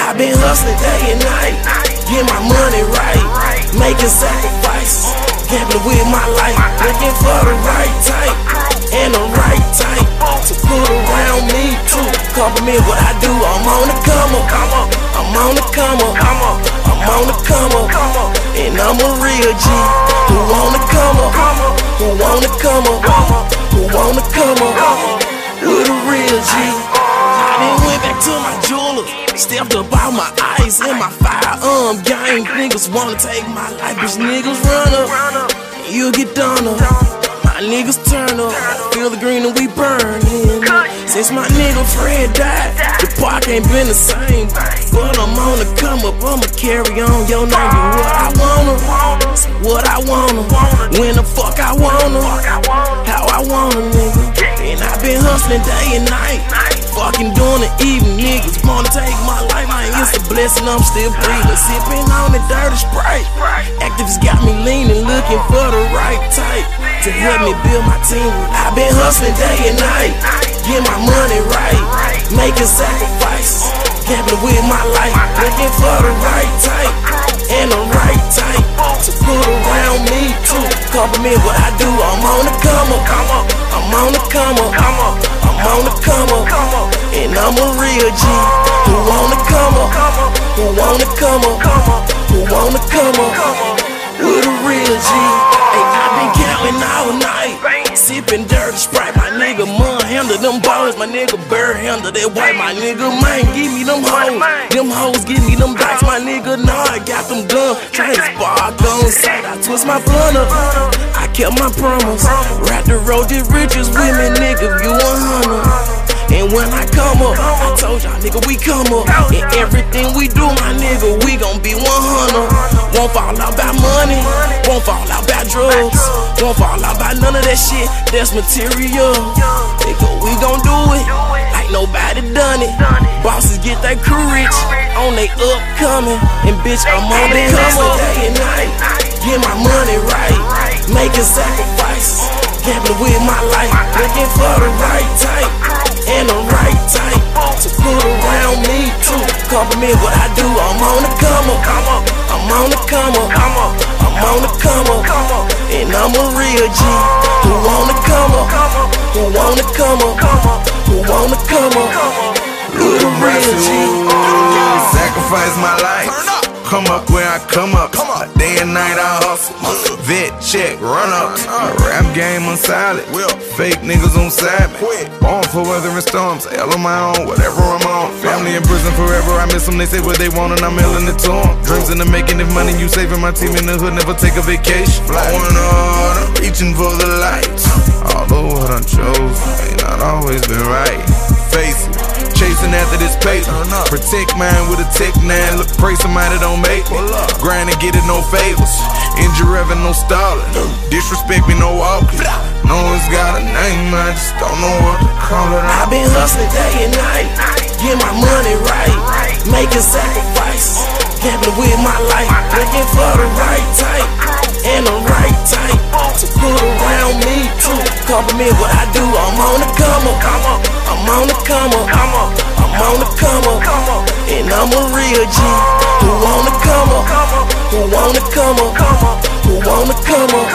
I've been hustling day and night, get my money right, making sacrifices, gambling with my life, looking for the right type and the right type to put around me too. Compliment what I do, I'm on the come up, I'm on the come up, I'm on the come up, and I'm a real G. Who wanna come up? Who wanna come up? Who wanna come up with a real G? I then went back to my jeweler, stepped up out my ice and my firearm game. Niggas wanna take my life, bitch niggas run up, and you get done up. My niggas turn up, feel the green and we burnin'. Since my nigga Fred died, the park ain't been the same. But I'm on the come up, I'ma carry on your name. Do what I wanna, say what I wanna, when the fuck I wanna, how I wanna, nigga. And I been hustling day and night, fucking doing it even. Niggas wanna take my life, man, it's a blessing, I'm still breathing. Sipping on the dirty Sprite, activists got me leaning, looking for the right type to help me build my team. I've been hustling day and night, get my money right, making sacrifices, gambling with my life, looking for the right type and the right type to put around me too. Compliment what I do, I'm on the come up, I'm on the come up, I'm on the come up, and I'm a real G. Who wanna come up? Who wanna come up? Who wanna come up with a real G? Hey, I been counting all night, sipping dirty Sprite. My nigga Mud handle them balls, my nigga Bird handle that white. My nigga man give me them hoes give me them dice. My nigga Nah got them done, trying to spark on sight. I twist my blunt up, I kept my promise. Rap the road, the richest women, nigga, you 100. And when I come up, I told y'all, nigga, we come up. And everything we do, my nigga, we gon' be 100. Won't fall out by money, won't fall out by drugs, won't fall out by none of that shit, that's material. Nigga, we gon' do it like nobody done it. Bosses get that crew rich, on they upcoming. And bitch, I'm on the come up day and night, get my money right, making sacrifices, gambling with my life, looking for the right type and the right type to put around me too. Compliment what I do, I'm on the come up, I'm on the come up, I'm on the come up, and I'm a real G. Who wanna come up? Who wanna come up? Who wanna come up with a real G? Sacrifice my life, come up where I come up. Day and night I hustle, vet check, run up. Rap game on solid, fake niggas on side. Born for weather and storms, hell on my own, whatever I'm on. Family in prison forever, I miss them, they say what they want and I'm mailing it to them. Dreams in the making, if money you saving, my team in the hood never take a vacation. Blowing hard, reaching for the lights. Although what I chose ain't not always been right. Face it, chasing after this paper. Protect mine with a tech 9. Look, pray somebody don't make me. Grind and get it, no favors. Injure ever, no stalling. Disrespect me, no walking. No one's got a name, I just don't know what to call it. I've been hustling day and night, get my money right, making sacrifices, gambling with my life, looking for the right type and the right type to put around me too. Compliment what I do, I'm on the come up, I'm on the come up, I'm on the come up, and I'm a real G. Who wanna come up? Who wanna come up? Who wanna come up